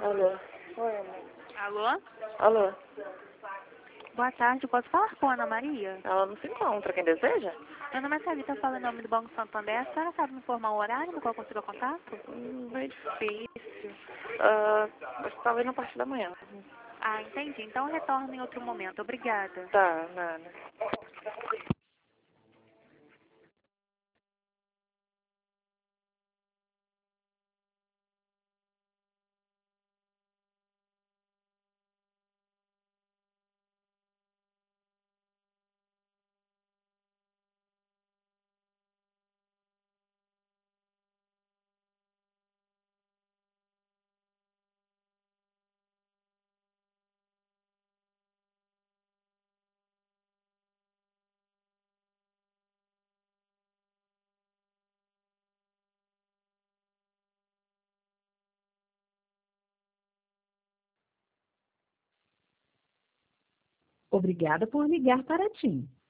Alô? Oi, amor. Alô? Alô? Boa tarde, posso falar com a Ana Maria? Ela não se encontra. Quem deseja? Meu nome é Thalita, falo em nome do Banco Santander. A senhora sabe me informar o horário no qual eu consigo contato? Meio difícil. Acho que talvez na parte da manhã. Ah, entendi. Então eu retorno em outro momento. Obrigada. Tá, nada. Obrigada por ligar para a TIM.